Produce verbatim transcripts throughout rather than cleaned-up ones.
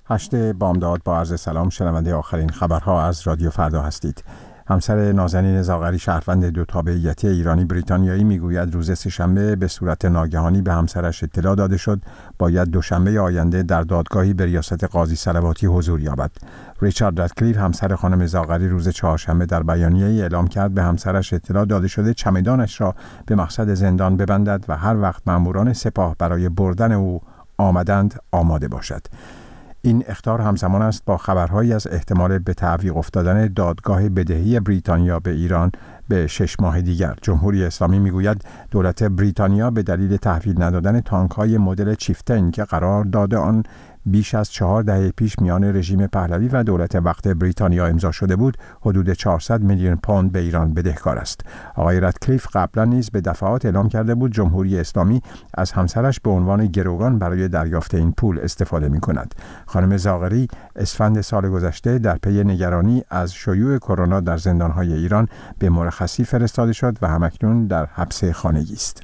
هشت بامداد با عرض سلام، شنونده آخرین خبرها از رادیو فردا هستید. همسر نازنین زاغری شهروند دو تابعیتی ایرانی بریتانیایی میگوید روز سه‌شنبه به صورت ناگهانی به همسرش اطلاع داده شد باید دوشنبه آینده در دادگاهی به ریاست قاضی صلواتی حضور یابد. ریچارد رادکلیف همسر خانم زاغری روز چهارشنبه در بیانیه‌ای اعلام کرد به همسرش اطلاع داده شده چمدانش را به مقصد زندان ببندد و هر وقت ماموران سپاه برای بردن او آمدند آماده باشد. این اخطار همزمان است با خبرهایی از احتمال به تعویق افتادن دادگاه بدهی بریتانیا به ایران به شش ماه دیگر. جمهوری اسلامی میگوید دولت بریتانیا به دلیل تحویل ندادن تانک‌های مدل چیفتین که قرار داده آن بیش از چهار دهه پیش میان رژیم پهلوی و دولت وقت بریتانیا امضا شده بود، حدود چهارصد میلیون پوند به ایران بدهکار است. آقای رادکلیف قبلا نیز به دفعات اعلام کرده بود جمهوری اسلامی از همسرش به عنوان گروگان برای دریافت این پول استفاده می کند. خانم زاغری اسفند سال گذشته در پی نگرانی از شیوع کرونا در زندانهای ایران به مرخصی فرستاده شد و همکنون در حبس خانگی است.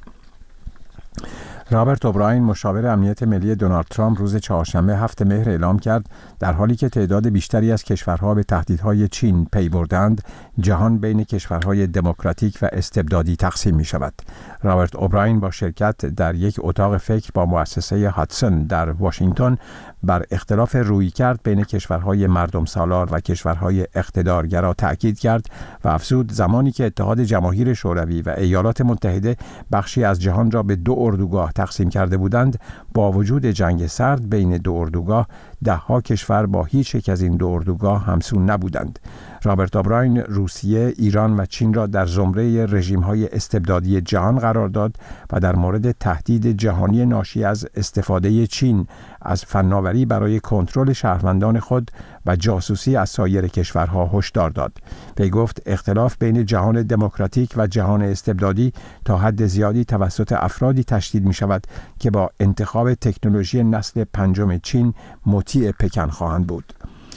رابرت اوبراین مشاور امنیت ملی دونالد ترامپ روز چهارشنبه هفتم مهر اعلام کرد در حالی که تعداد بیشتری از کشورها به تهدیدهای چین پی بردند، جهان بین کشورهای دموکراتیک و استبدادی تقسیم می شود. رابرت اوبراین با شرکت در یک اتاق فکر با مؤسسه هاتسون در واشنگتن بر اختلاف رویکرد بین کشورهای مردم سالار و کشورهای اقتدارگرا تأکید کرد و افزود زمانی که اتحاد جماهیر شوروی و ایالات متحده بخشی از جهان را به دو اردوگاه تقسیم کرده بودند، با وجود جنگ سرد بین دو اردوگاه دهها کشور با هیچ یک از این دو اردوگاه همسون نبودند. رابرت اوبراین روسیه، ایران و چین را در زمره رژیم‌های استبدادی جهان قرار داد و در مورد تهدید جهانی ناشی از استفاده چین از فناوری برای کنترل شهروندان خود و جاسوسی از سایر کشورها هشدار داد. وی گفت اختلاف بین جهان دموکراتیک و جهان استبدادی تا حد زیادی توسط افرادی تشدید می شود که با انتخاب تکنولوژی نسل پنجم چین مطیع پکن خواهند بود.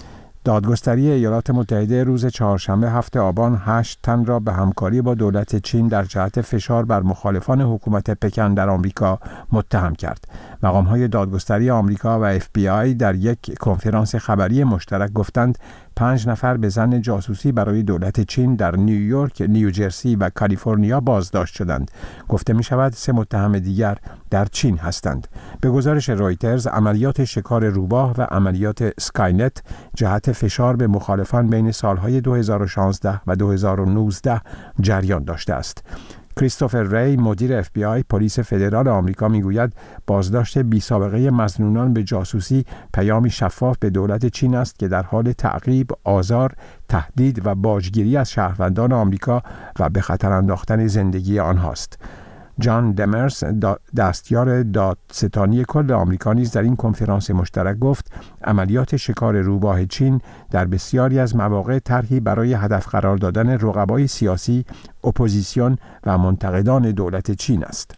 دادگستری ایالات متحده روز چهارشنبه هفتم آبان هشت تن را به همکاری با دولت چین در جهت فشار بر مخالفان حکومت پکن در آمریکا متهم کرد. مقام‌های دادگستری آمریکا و اف بی آی در یک کنفرانس خبری مشترک گفتند پنج نفر به ظن جاسوسی برای دولت چین در نیویورک، نیوجرسی و کالیفرنیا بازداشت شدند. گفته می شود سه متهم دیگر در چین هستند. به گزارش رویترز، عملیات شکار روباه و عملیات اسکاینت جهت فشار به مخالفان بین سالهای دو هزار و شانزده و دو هزار و نوزده جریان داشته است. کریستوفر ری، مدیر اف بی آی، پلیس فدرال آمریکا میگوید بازداشت بی سابقه مظنونان به جاسوسی پیامی شفاف به دولت چین است که در حال تعقیب، آزار، تهدید و باجگیری از شهروندان آمریکا و به خطر انداختن زندگی آنهاست. جان دمرس، دستیار دادستانی کل آمریکا نیز در این کنفرانس مشترک گفت عملیات شکار روباه چین در بسیاری از مواقع طرحی برای هدف قرار دادن رقبای سیاسی، اپوزیسیون و منتقدان دولت چین است.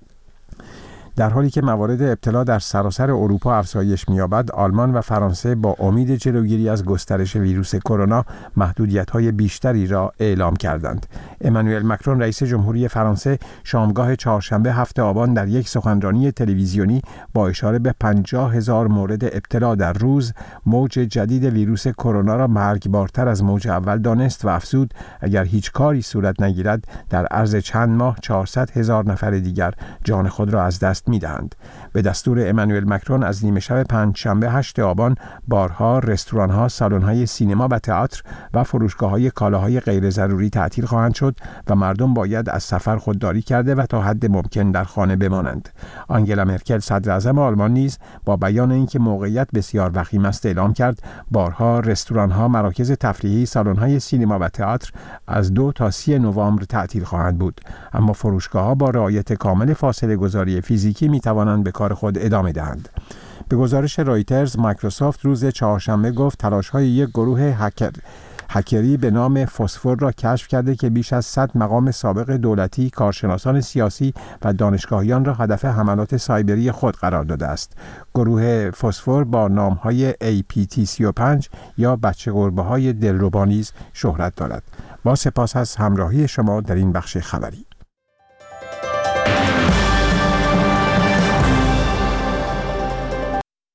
در حالی که موارد ابتلا در سراسر اروپا افزایش می‌یابد، آلمان و فرانسه با امید جلوگیری از گسترش ویروس کرونا محدودیت‌های بیشتری را اعلام کردند. امانوئل مکرون رئیس جمهوری فرانسه شامگاه چهارشنبه هفتم آبان در یک سخنرانی تلویزیونی با اشاره به پنجاه هزار مورد ابتلا در روز موج جدید ویروس کرونا را مرگبارتر از موج اول دانست و افزود اگر هیچ کاری صورت نگیرد در عرض چند ماه چهارصد هزار نفر دیگر جان خود را از دست می‌دهند. به دستور امانوئل مکرون از نیمه شب پنجشنبه هشتم آبان بارها، رستوران‌ها، سالن‌های سینما و تئاتر و فروشگاه‌های کالاهای غیر ضروری تعطیل خواهند شد و مردم باید از سفر خودداری کرده و تا حد ممکن در خانه بمانند. آنگلا مرکل صدر اعظم آلمان نیز با بیان اینکه موقعیت بسیار وخیم است اعلام کرد بارها، رستوران‌ها، مراکز تفریحی، سالن‌های سینما و تئاتر از دو تا سی نوامبر تعطیل خواهند بود، اما فروشگاه‌ها با رعایت کامل فاصله گذاری فیزیکی می توانند به کار خود ادامه دهند. به گزارش رویترز، مایکروسافت روز چهارشنبه گفت تلاش‌های یک گروه هکر هکری به نام فسفور را کشف کرده که بیش از صد مقام سابق دولتی، کارشناسان سیاسی و دانشگاهیان را هدف حملات سایبری خود قرار داده است. گروه فسفور با نام‌های ای پی تی سی و پنج یا بچه گربه‌های دلربا نیز شهرت دارد. با سپاس از همراهی شما در این بخش خبری.